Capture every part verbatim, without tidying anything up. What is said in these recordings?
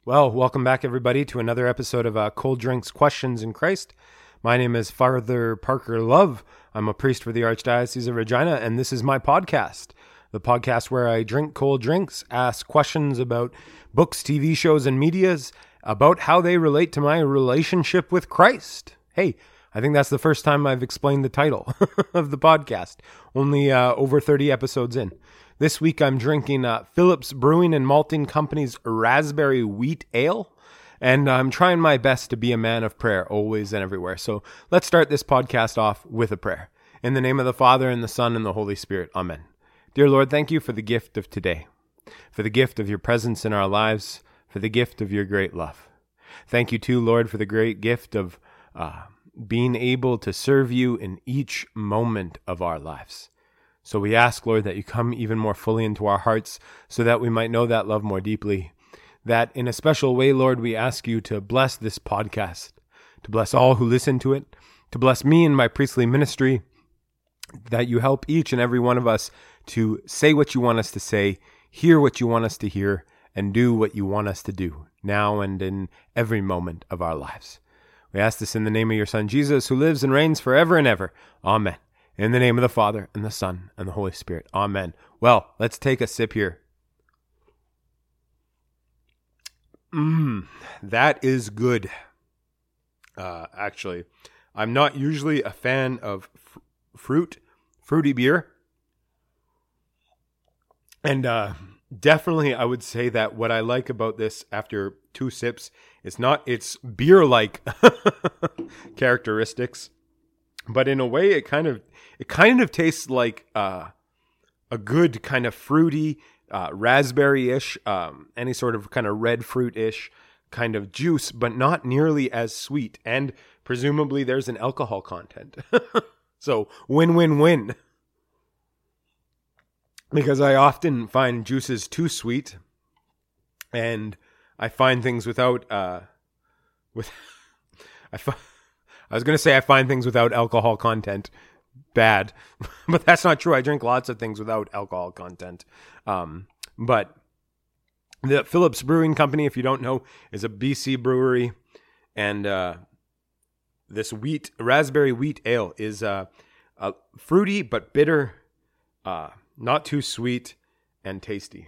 Well, welcome back, everybody, to another episode of uh, Cold Drinks Questions in Christ. My name is Father Parker Love. I'm a priest for the Archdiocese of Regina, and this is my podcast, the podcast where I drink cold drinks, ask questions about books, T V shows, and medias, about how they relate to my relationship with Christ. Hey, I think that's the first time I've explained the title of the podcast, only uh, over thirty episodes in. This week I'm drinking uh, Phillips Brewing and Malting Company's Raspberry Wheat Ale, and I'm trying my best to be a man of prayer always and everywhere. So let's start this podcast off with a prayer. In the name of the Father, and the Son, and the Holy Spirit. Amen. Dear Lord, thank you for the gift of today, for the gift of your presence in our lives, for the gift of your great love. Thank you too, Lord, for the great gift of uh, being able to serve you in each moment of our lives. So we ask, Lord, that you come even more fully into our hearts so that we might know that love more deeply. That in a special way, Lord, we ask you to bless this podcast, to bless all who listen to it, to bless me and my priestly ministry, that you help each and every one of us to say what you want us to say, hear what you want us to hear, and do what you want us to do now and in every moment of our lives. We ask this in the name of your Son, Jesus, who lives and reigns forever and ever. Amen. In the name of the Father, and the Son, and the Holy Spirit. Amen. Well, let's take a sip here. Mmm, that is good. Uh, actually, I'm not usually a fan of f- fruit, fruity beer. And uh, definitely I would say that what I like about this after two sips is not its beer-like characteristics, but in a way it kind of it kind of tastes like uh, a good kind of fruity, uh, raspberry-ish, um, any sort of kind of red fruit-ish kind of juice, but not nearly as sweet. And presumably there's an alcohol content. So win-win-win. Because I often find juices too sweet, and I find things without uh, with I find. I was going to say I find things without alcohol content bad, but that's not true. I drink lots of things without alcohol content. Um, but the Phillips Brewing Company, if you don't know, is a B C brewery, and uh, this wheat raspberry wheat ale is uh, uh, fruity but bitter, uh, not too sweet, and tasty.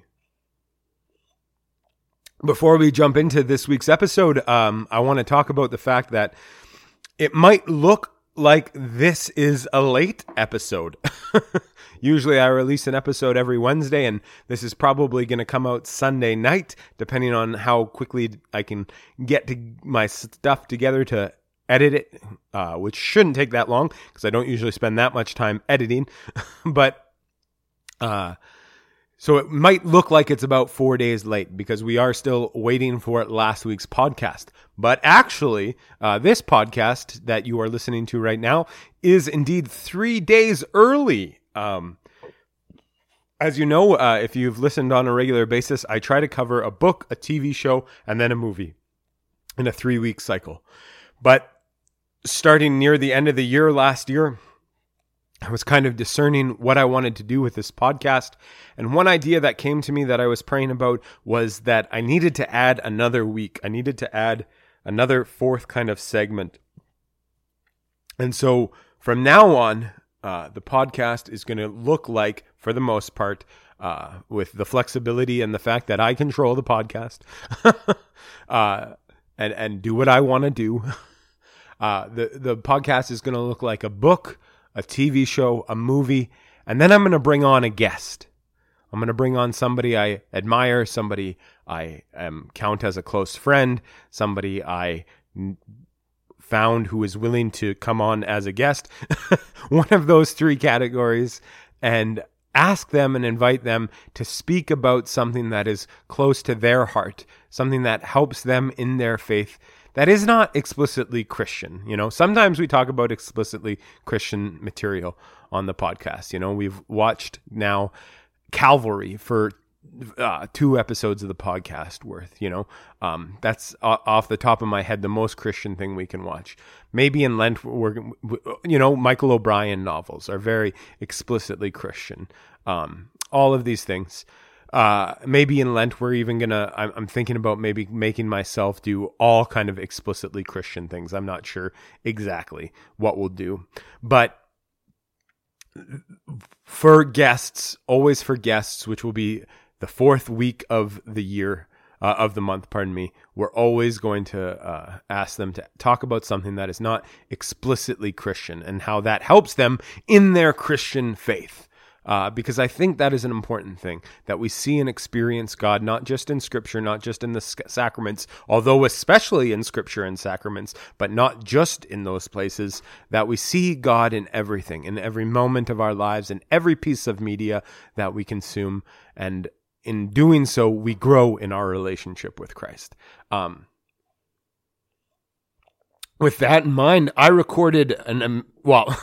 Before we jump into this week's episode, um, I want to talk about the fact that it might look like this is a late episode. Usually I release an episode every Wednesday, and this is probably going to come out Sunday night, depending on how quickly I can get to my stuff together to edit it, uh, which shouldn't take that long because I don't usually spend that much time editing. But uh, so it might look like it's about four days late because we are still waiting for last week's podcast. But actually, uh, this podcast that you are listening to right now is indeed three days early. Um, as you know, uh, if you've listened on a regular basis, I try to cover a book, a T V show, and then a movie in a three-week cycle. But starting near the end of the year last year, I was kind of discerning what I wanted to do with this podcast. And one idea that came to me that I was praying about was that I needed to add another week. I needed to add another fourth kind of segment. And so from now on, uh, the podcast is going to look like, for the most part, uh, with the flexibility and the fact that I control the podcast uh, and, and do what I want to do. Uh, the, the podcast is going to look like a book, a T V show, a movie, and then I'm going to bring on a guest. I'm going to bring on somebody I admire, somebody I um, count as a close friend, somebody I n- found who is willing to come on as a guest, one of those three categories, and ask them and invite them to speak about something that is close to their heart, something that helps them in their faith, that is not explicitly Christian. You know, sometimes we talk about explicitly Christian material on the podcast. You know, we've watched now Calvary for uh, two episodes of the podcast worth, you know. Um, that's uh, off the top of my head the most Christian thing we can watch. Maybe in Lent, we're, you know, Michael O'Brien novels are very explicitly Christian. Um, all of these things. Uh, maybe in Lent, we're even gonna, I'm, I'm thinking about maybe making myself do all kind of explicitly Christian things. I'm not sure exactly what we'll do, but for guests, always for guests, which will be the fourth week of the year, uh, of the month, pardon me, we're always going to uh, ask them to talk about something that is not explicitly Christian and how that helps them in their Christian faith. Uh, because I think that is an important thing, that we see and experience God, not just in Scripture, not just in the sacraments, although especially in Scripture and sacraments, but not just in those places, that we see God in everything, in every moment of our lives, in every piece of media that we consume. And in doing so, we grow in our relationship with Christ. Um, with that in mind, I recorded an, um, well,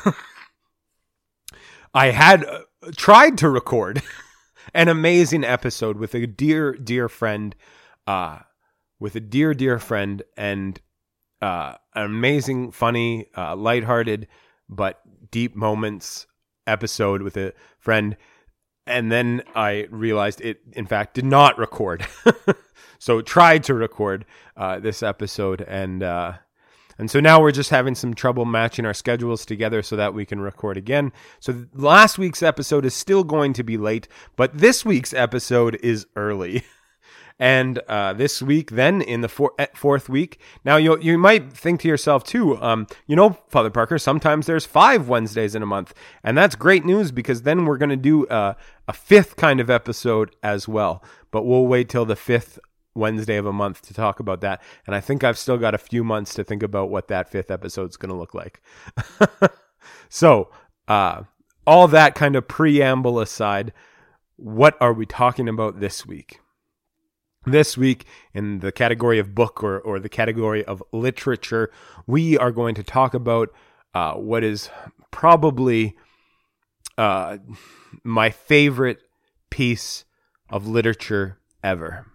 I had... Uh, tried to record an amazing episode with a dear, dear friend, uh, with a dear, dear friend, and uh, an amazing, funny, uh, lighthearted, but deep moments episode with a friend. And then I realized it, in fact, did not record. So tried to record uh, this episode, and uh, And so now we're just having some trouble matching our schedules together so that we can record again. So last week's episode is still going to be late, but this week's episode is early. And uh, this week, then, in the four, fourth week, now you you might think to yourself, too, um, you know, Father Parker, sometimes there's five Wednesdays in a month. And that's great news, because then we're going to do uh, a fifth kind of episode as well. But we'll wait till the fifth Wednesday of a month to talk about that. And I think I've still got a few months to think about what that fifth episode is going to look like. So, uh, all that kind of preamble aside, what are we talking about this week? This week, in the category of book or, or the category of literature, we are going to talk about uh, what is probably uh, my favorite piece of literature ever.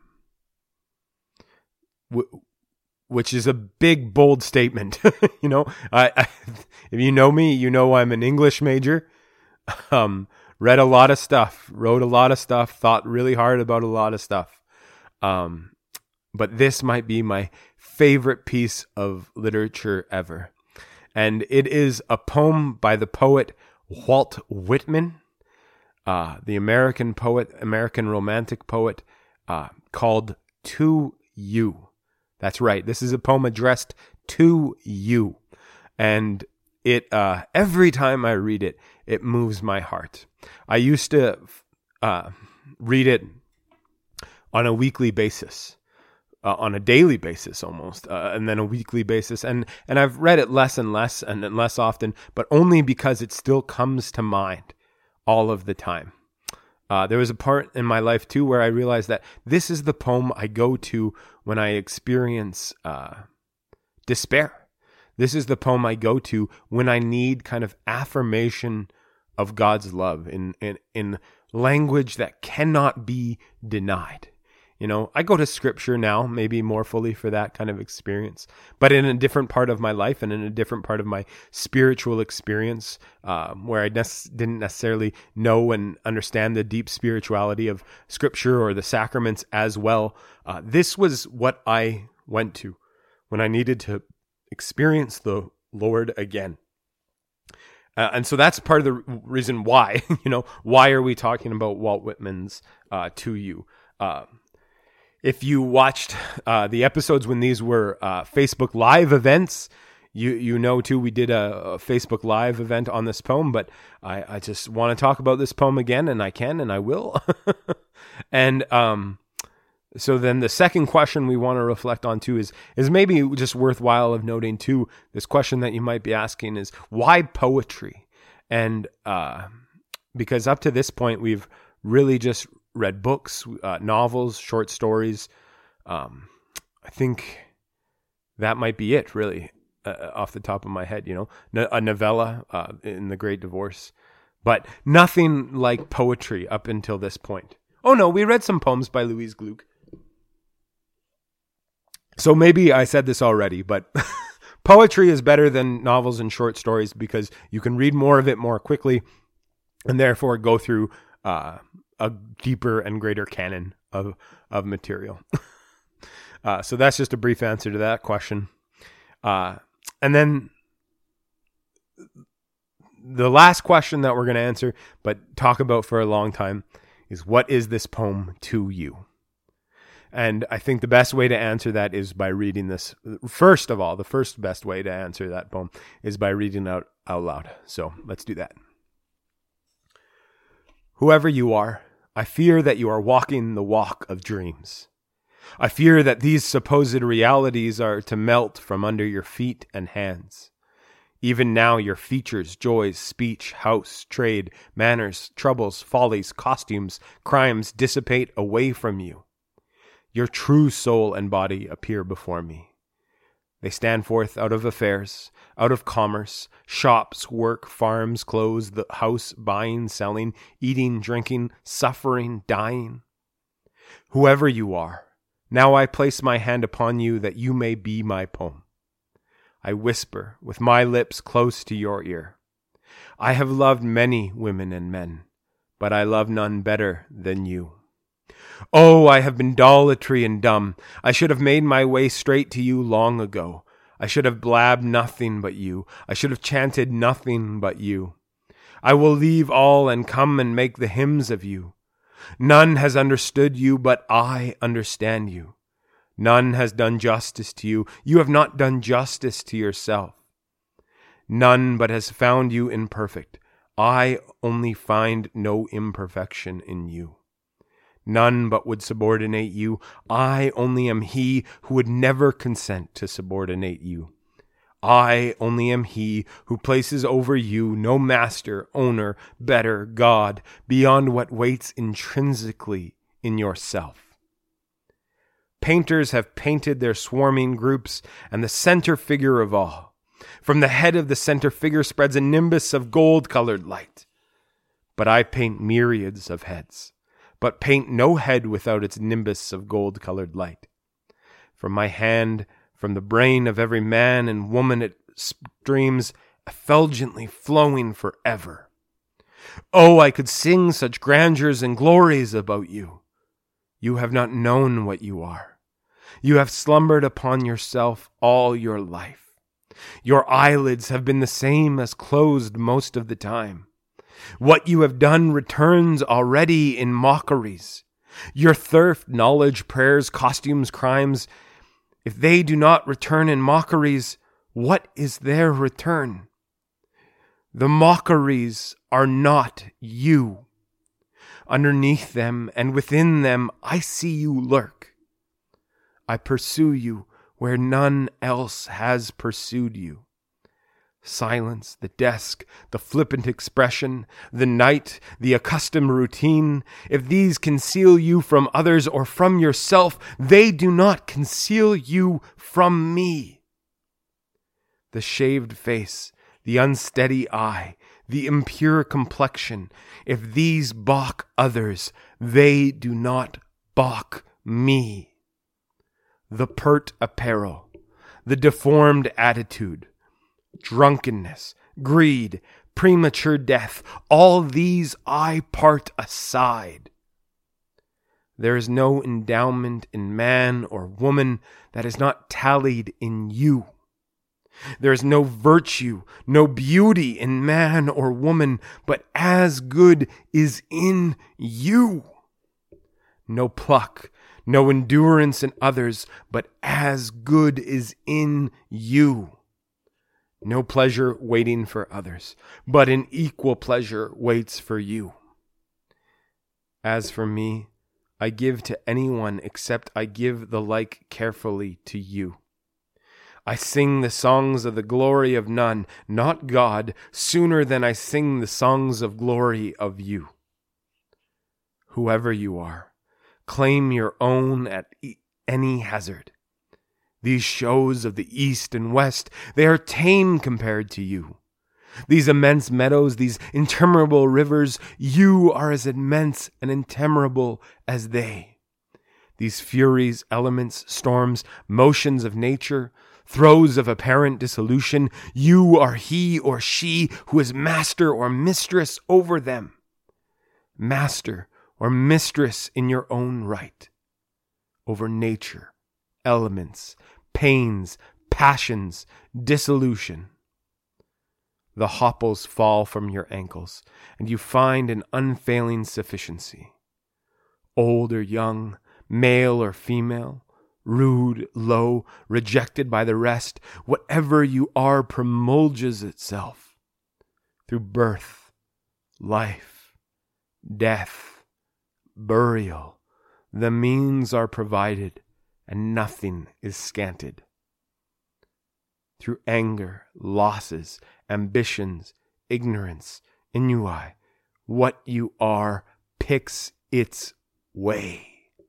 Which is a big, bold statement. you know, I, I, if you know me, you know I'm an English major. Um, read a lot of stuff, wrote a lot of stuff, thought really hard about a lot of stuff. Um, but this might be my favorite piece of literature ever. And it is a poem by the poet Walt Whitman, uh, the American poet, American romantic poet, uh, called To You. That's right. This is a poem addressed to you. And it, uh, every time I read it, it moves my heart. I used to, uh, read it on a weekly basis, uh, on a daily basis almost, uh, and then a weekly basis. And, and I've read it less and less and less often, but only because it still comes to mind all of the time. Uh, there was a part in my life, too, where I realized that this is the poem I go to when I experience uh, despair. This is the poem I go to when I need kind of affirmation of God's love in, in, in language that cannot be denied. You know, I go to Scripture now, maybe more fully for that kind of experience, but in a different part of my life and in a different part of my spiritual experience, uh, where I ne- didn't necessarily know and understand the deep spirituality of Scripture or the sacraments as well. Uh, this was what I went to when I needed to experience the Lord again. Uh, and so that's part of the reason why, you know, why are we talking about Walt Whitman's uh, To You? Uh, If you watched uh, the episodes when these were uh, Facebook Live events, you you know, too, we did a, a Facebook Live event on this poem, but I, I just want to talk about this poem again, and I can, and I will. and um, so then the second question we want to reflect on, too, is, is maybe just worthwhile of noting, too, this question that you might be asking is, why poetry? And uh, because up to this point, we've really just read books, uh, novels, short stories. Um, I think that might be it, really, uh, off the top of my head, you know, no, a novella uh, in The Great Divorce, but nothing like poetry up until this point. Oh, no, we read some poems by Louise Gluck. So maybe I said this already, but poetry is better than novels and short stories because you can read more of it more quickly and therefore go through uh a deeper and greater canon of of material. uh, so that's just a brief answer to that question. Uh, and then the last question that we're going to answer, but talk about for a long time, is what is this poem to you? And I think the best way to answer that is by reading this. First of all, the first best way to answer that poem is by reading it out, out loud. So let's do that. Whoever you are, I fear that you are walking the walk of dreams. I fear that these supposed realities are to melt from under your feet and hands. Even now your features, joys, speech, house, trade, manners, troubles, follies, costumes, crimes dissipate away from you. Your true soul and body appear before me. They stand forth out of affairs, out of commerce, shops, work, farms, clothes, the house, buying, selling, eating, drinking, suffering, dying. Whoever you are, now I place my hand upon you that you may be my poem. I whisper with my lips close to your ear. I have loved many women and men, but I love none better than you. Oh, I have been dolitry and dumb. I should have made my way straight to you long ago. I should have blabbed nothing but you. I should have chanted nothing but you. I will leave all and come and make the hymns of you. None has understood you, but I understand you. None has done justice to you. You have not done justice to yourself. None but has found you imperfect. I only find no imperfection in you. None but would subordinate you. I only am he who would never consent to subordinate you. I only am he who places over you no master, owner, better, God, beyond what waits intrinsically in yourself. Painters have painted their swarming groups, and the center figure of all. From the head of the center figure spreads a nimbus of gold-colored light. But I paint myriads of heads, but paint no head without its nimbus of gold-colored light. From my hand, from the brain of every man and woman, it streams effulgently flowing forever. Oh, I could sing such grandeurs and glories about you. You have not known what you are. You have slumbered upon yourself all your life. Your eyelids have been the same as closed most of the time. What you have done returns already in mockeries. Your thirst, knowledge, prayers, costumes, crimes, if they do not return in mockeries, what is their return? The mockeries are not you. Underneath them and within them, I see you lurk. I pursue you where none else has pursued you. Silence, the desk, the flippant expression, the night, the accustomed routine, if these conceal you from others or from yourself, they do not conceal you from me. The shaved face, the unsteady eye, the impure complexion, if these balk others, they do not balk me. The pert apparel, the deformed attitude, drunkenness, greed, premature death, all these I part aside. There is no endowment in man or woman that is not tallied in you. There is no virtue, no beauty in man or woman, but as good is in you. No pluck, no endurance in others, but as good is in you. No pleasure waiting for others, but an equal pleasure waits for you. As for me, I give to anyone except I give the like carefully to you. I sing the songs of the glory of none, not God, sooner than I sing the songs of glory of you. Whoever you are, claim your own at any hazard. These shows of the east and west, they are tame compared to you. These immense meadows, these interminable rivers, you are as immense and interminable as they. These furies, elements, storms, motions of nature, throes of apparent dissolution, you are he or she who is master or mistress over them. Master or mistress in your own right over nature, elements, pains, passions, dissolution. The hopples fall from your ankles, and you find an unfailing sufficiency. Old or young, male or female, rude, low, rejected by the rest, whatever you are promulgates itself through birth, life, death, burial. The means are provided, and nothing is scanted. Through anger, losses, ambitions, ignorance, ennui, what you are picks its way.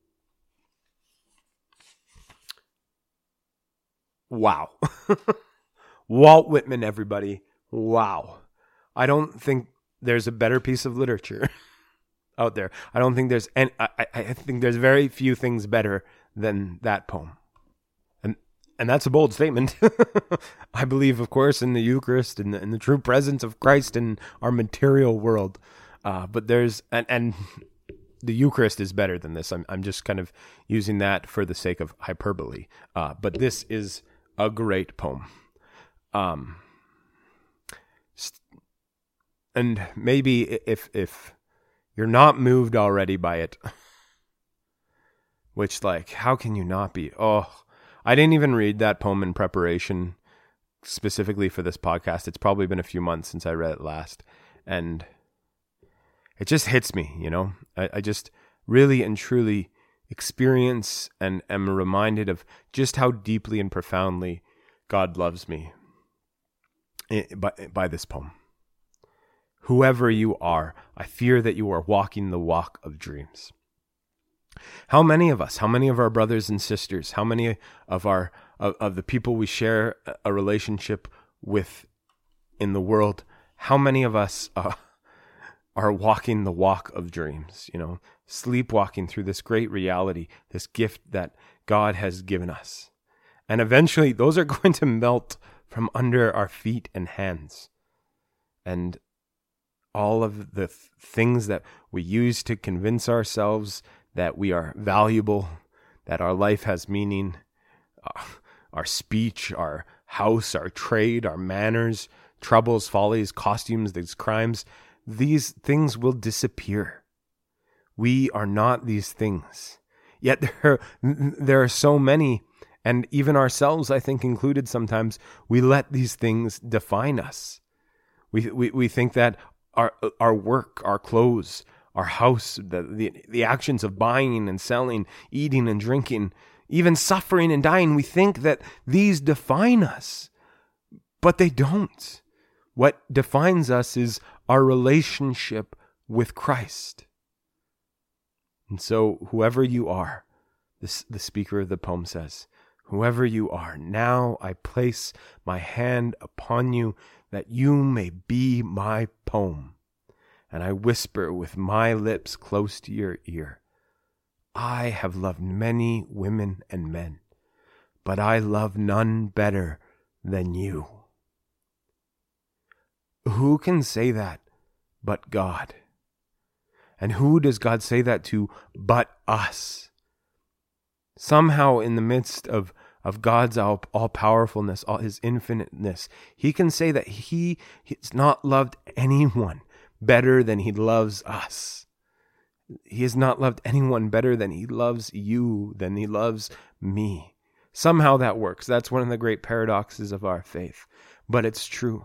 Wow. Walt Whitman, everybody. Wow. I don't think there's a better piece of literature out there. I don't think there's any, I, I think there's very few things better than that poem. And and that's a bold statement. I believe, of course, in the Eucharist and the, in the true presence of Christ in our material world. Uh, but there's, and, and the Eucharist is better than this. I'm I'm just kind of using that for the sake of hyperbole. Uh, but this is a great poem. Um, and maybe if if you're not moved already by it, which, like, how can you not be? Oh, I didn't even read that poem in preparation specifically for this podcast. It's probably been a few months since I read it last. And it just hits me, you know? I, I just really and truly experience and am reminded of just how deeply and profoundly God loves me by, by this poem. Whoever you are, I fear that you are walking the walk of dreams. How many of us, how many of our brothers and sisters, how many of our of, of the people we share a relationship with in the world, how many of us uh, are walking the walk of dreams, you know, sleepwalking through this great reality, this gift that God has given us. And eventually those are going to melt from under our feet and hands. And all of the th- things that we use to convince ourselves that we are valuable, that our life has meaning, uh, our speech, our house, our trade, our manners, troubles, follies, costumes, these crimes, these things will disappear. We are not these things. Yet there, there are so many, and even ourselves, I think, included sometimes, we let these things define us. We we, we think that our our work, our clothes, our house, the, the the actions of buying and selling, eating and drinking, even suffering and dying, we think that these define us, but they don't. What defines us is our relationship with Christ. And so whoever you are, this, the speaker of the poem says, whoever you are, now I place my hand upon you that you may be my poem. And I whisper with my lips close to your ear, I have loved many women and men, but I love none better than you. Who can say that but God? And who does God say that to but us? Somehow in the midst of, of God's all, all-powerfulness, all his infiniteness, he can say that he has not loved anyone better than he loves us. He has not loved anyone better than he loves you, than he loves me. Somehow that works. That's one of the great paradoxes of our faith. But it's true.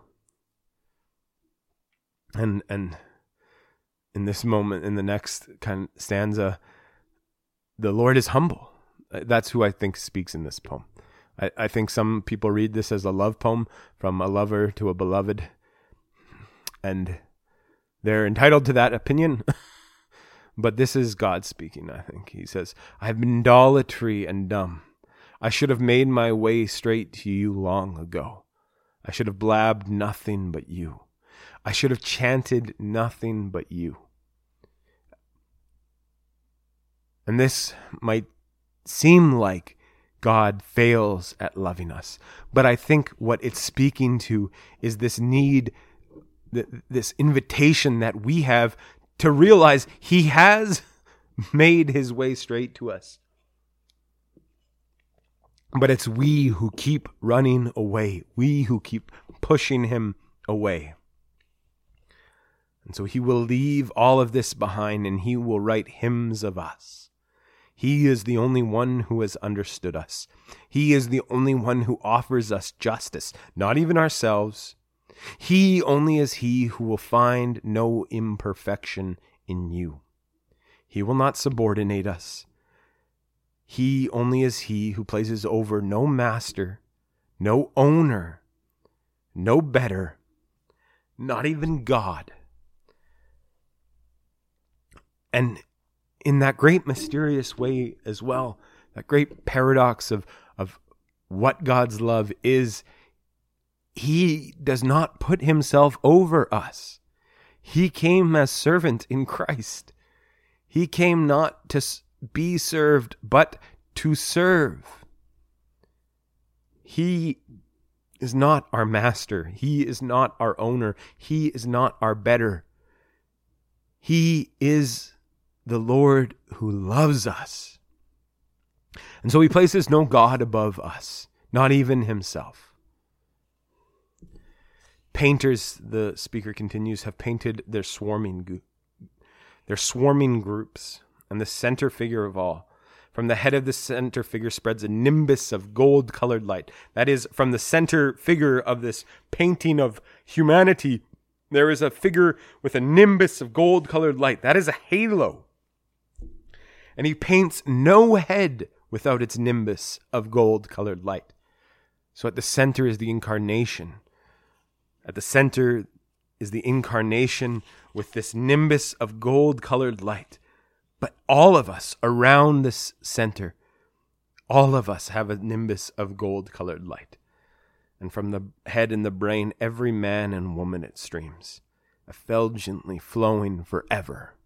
And and in this moment, in the next kind of stanza, the Lord is humble. That's who I think speaks in this poem. I, I think some people read this as a love poem from a lover to a beloved. And they're entitled to that opinion. But this is God speaking, I think. He says, I have been idolatry and dumb. I should have made my way straight to you long ago. I should have blabbed nothing but you. I should have chanted nothing but you. And this might seem like God fails at loving us. But I think what it's speaking to is this need, this invitation that we have to realize he has made his way straight to us. But it's we who keep running away. We who keep pushing him away. And so he will leave all of this behind, and he will write hymns of us. He is the only one who has understood us. He is the only one who offers us justice, not even ourselves. He only is he who will find no imperfection in you. He will not subordinate us. He only is he who places over no master, no owner, no better, not even God. And in that great mysterious way as well, that great paradox of, of what God's love is, he does not put himself over us. He came as servant in Christ. He came not to be served, but to serve. He is not our master. He is not our owner. He is not our better. He is the Lord who loves us. And so he places no God above us, not even himself. Painters, the speaker continues, have painted their swarming, their swarming groups, and the center figure of all. From the head of the center figure spreads a nimbus of gold-colored light. That is, from the center figure of this painting of humanity, there is a figure with a nimbus of gold-colored light. That is a halo. And he paints no head without its nimbus of gold-colored light. So at the center is the incarnation. At the center is the incarnation with this nimbus of gold-colored light. But all of us around this center, all of us have a nimbus of gold-colored light. And from the head and the brain, every man and woman it streams, effulgently flowing forever.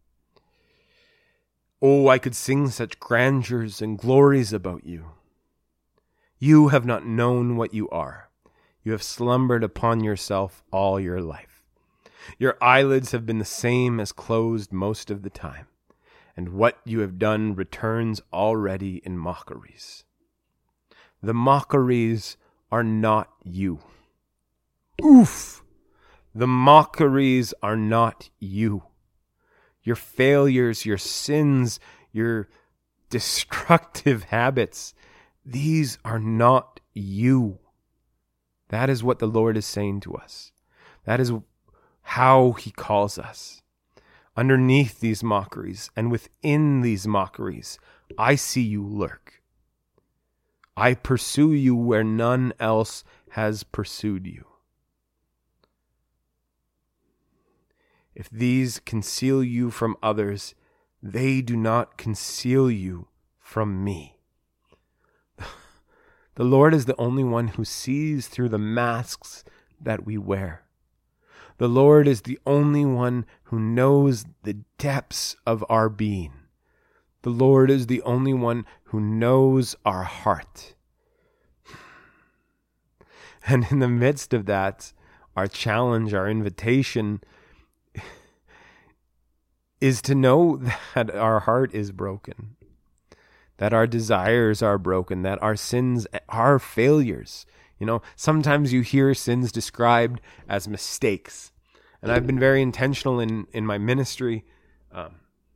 Oh, I could sing such grandeurs and glories about you. You have not known what you are. You have slumbered upon yourself all your life. Your eyelids have been the same as closed most of the time, and what you have done returns already in mockeries. The mockeries are not you. Oof! The mockeries are not you. Your failures, your sins, your destructive habits, these are not you. That is what the Lord is saying to us. That is how he calls us. Underneath these mockeries and within these mockeries, I see you lurk. I pursue you where none else has pursued you. If these conceal you from others, they do not conceal you from me. The Lord is the only one who sees through the masks that we wear. The Lord is the only one who knows the depths of our being. The Lord is the only one who knows our heart. And in the midst of that, our challenge, our invitation is to know that our heart is broken, that our desires are broken, that our sins are failures. You know, sometimes you hear sins described as mistakes. And I've been very intentional in, in my ministry, um,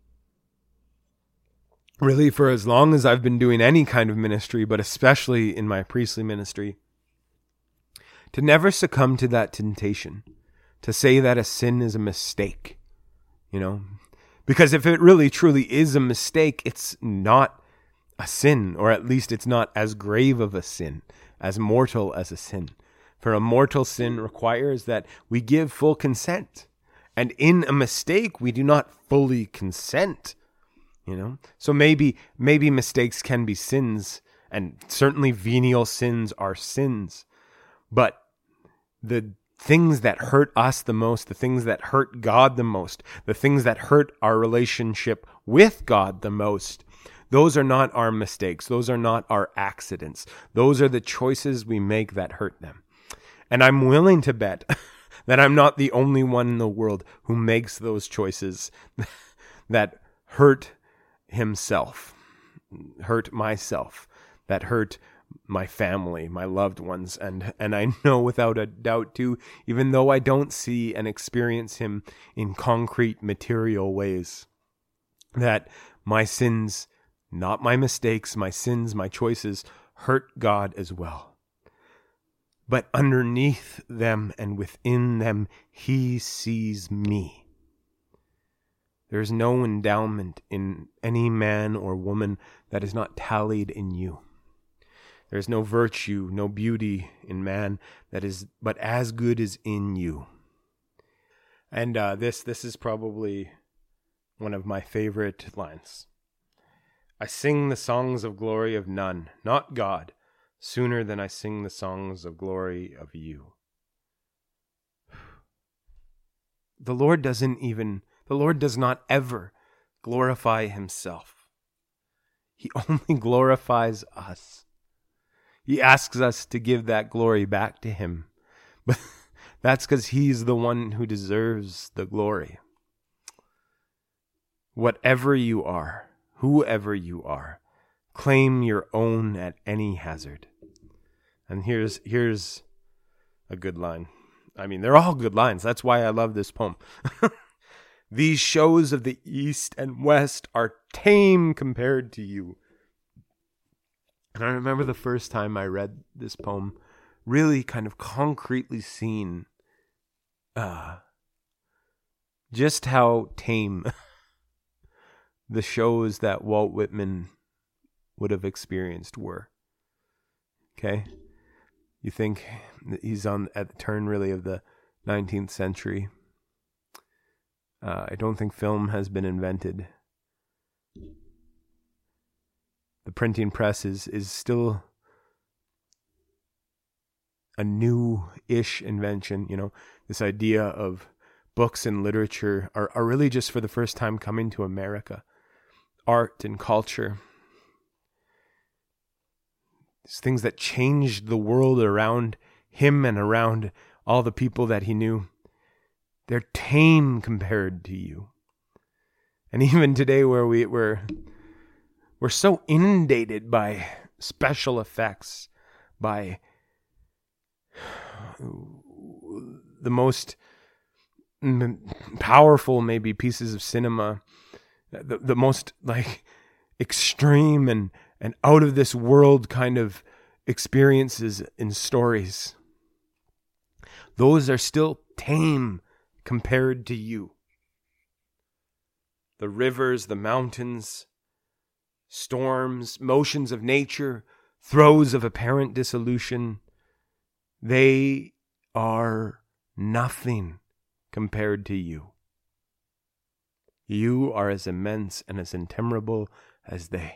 really for as long as I've been doing any kind of ministry, but especially in my priestly ministry, to never succumb to that temptation, to say that a sin is a mistake, you know. Because if it really truly is a mistake, it's not a sin, or at least it's not as grave of a sin, as mortal as a sin. For a mortal sin requires that we give full consent. And in a mistake, we do not fully consent, you know. So maybe, maybe mistakes can be sins, and certainly venial sins are sins. But the things that hurt us the most, the things that hurt God the most, the things that hurt our relationship with God the most, those are not our mistakes. Those are not our accidents. Those are the choices we make that hurt them. And I'm willing to bet that I'm not the only one in the world who makes those choices that hurt himself, hurt myself, that hurt my family, my loved ones. And, and I know without a doubt too, even though I don't see and experience him in concrete material ways, that my sins, not my mistakes, my sins, my choices hurt God as well. But underneath them and within them, he sees me. There is no endowment in any man or woman that is not tallied in you. There is no virtue, no beauty in man that is but as good as in you. And uh, this this is probably one of my favorite lines. I sing the songs of glory of none, not God, sooner than I sing the songs of glory of you. The Lord doesn't even, the Lord does not ever glorify himself. He only glorifies us. He asks us to give that glory back to him. But that's because he's the one who deserves the glory. Whatever you are, whoever you are, claim your own at any hazard. And here's here's a good line. I mean, they're all good lines. That's why I love this poem. These shows of the East and West are tame compared to you. And I remember the first time I read this poem, really kind of concretely seen uh, just how tame the shows that Walt Whitman would have experienced were. Okay? You think that he's on at the turn really of the nineteenth century. Uh, I don't think film has been invented. The printing press is, is still a new-ish invention. You know, this idea of books and literature are, are really just for the first time coming to America. Art and culture. These things that changed the world around him and around all the people that he knew. They're tame compared to you. And even today where we, we're, we're so inundated by special effects, by the most powerful maybe pieces of cinema, the, the most like extreme and, and out of this world kind of experiences in stories. Those are still tame compared to you. The rivers, the mountains, storms, motions of nature, throes of apparent dissolution, they are nothing compared to you. You are as immense and as intemperable as they.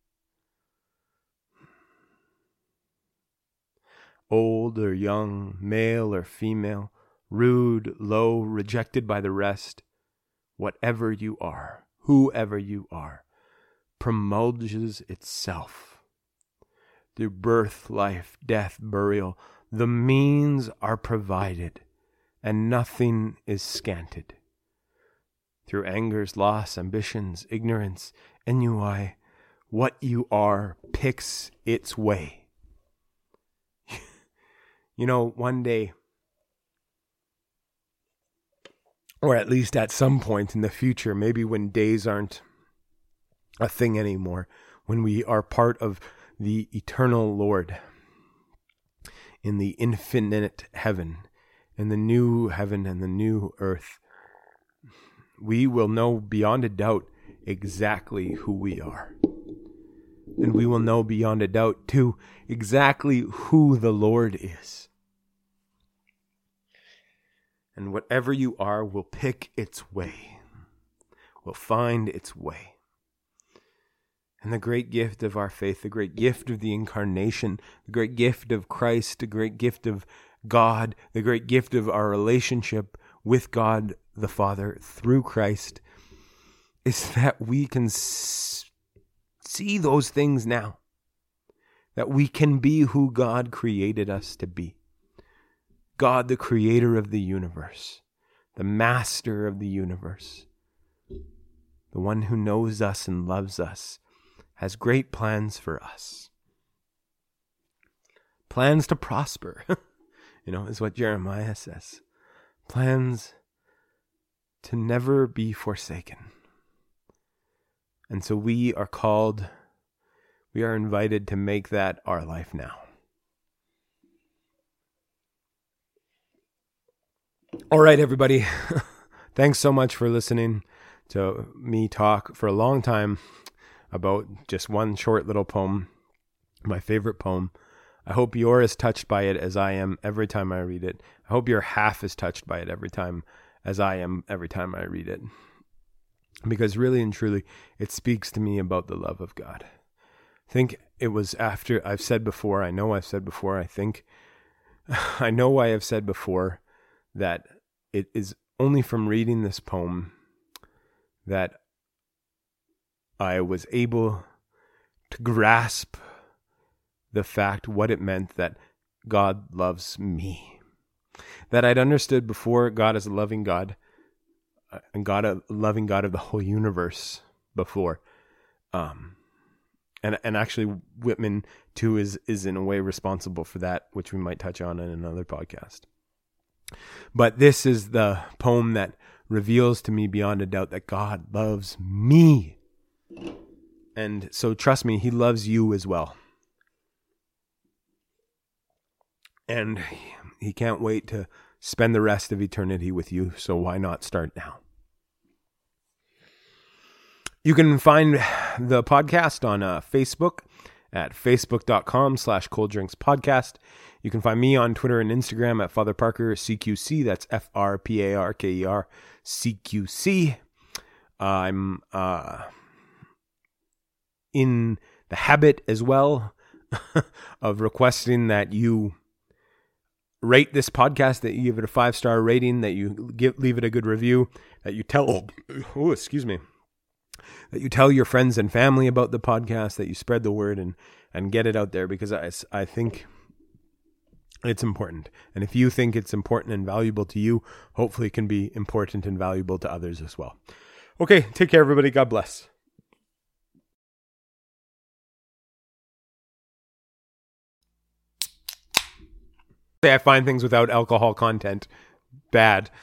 Old or young, male or female, rude, low, rejected by the rest, whatever you are, whoever you are, promulges itself. Through birth, life, death, burial, the means are provided, and nothing is scanted. Through angers, loss, ambitions, ignorance, ennui, what you are picks its way. You know, one day, or at least at some point in the future, maybe when days aren't a thing anymore, when we are part of the eternal Lord in the infinite heaven, in the new heaven and the new earth, we will know beyond a doubt exactly who we are. And we will know beyond a doubt, too, exactly who the Lord is. And whatever you are will pick its way, will find its way. And the great gift of our faith, the great gift of the incarnation, the great gift of Christ, the great gift of God, the great gift of our relationship with God the Father through Christ, is that we can s- see those things now. That we can be who God created us to be. God, the creator of the universe, the master of the universe, the one who knows us and loves us, has great plans for us. Plans to prosper, you know, is what Jeremiah says. Plans to never be forsaken. And so we are called, we are invited to make that our life now. All right, everybody. Thanks so much for listening to me talk for a long time about just one short little poem, my favorite poem. I hope you're as touched by it as I am every time I read it. I hope you're half as touched by it every time as I am every time I read it. Because really and truly, it speaks to me about the love of God. I think it was after, I've said before, I know I've said before, I think, I know I have said before that it is only from reading this poem that I was able to grasp the fact, what it meant that God loves me. That I'd understood before God is a loving God, and God a loving God of the whole universe before. Um, and and actually Whitman too is, is in a way responsible for that, which we might touch on in another podcast. But this is the poem that reveals to me beyond a doubt that God loves me. And so trust me, he loves you as well. And he can't wait to spend the rest of eternity with you. So why not start now? You can find the podcast on uh, Facebook at facebook.com slash cold drinks podcast. You can find me on Twitter and Instagram at Father Parker C Q C. That's F R P A R K E R C Q C. Uh, I'm uh, in the habit as well of requesting that you rate this podcast, that you give it a five-star rating, that you give leave it a good review, that you tell, oh, excuse me, that you tell your friends and family about the podcast, that you spread the word and, and get it out there, because I, I think it's important. And if you think it's important and valuable to you, hopefully it can be important and valuable to others as well. Okay, take care, everybody. God bless. I find things without alcohol content bad.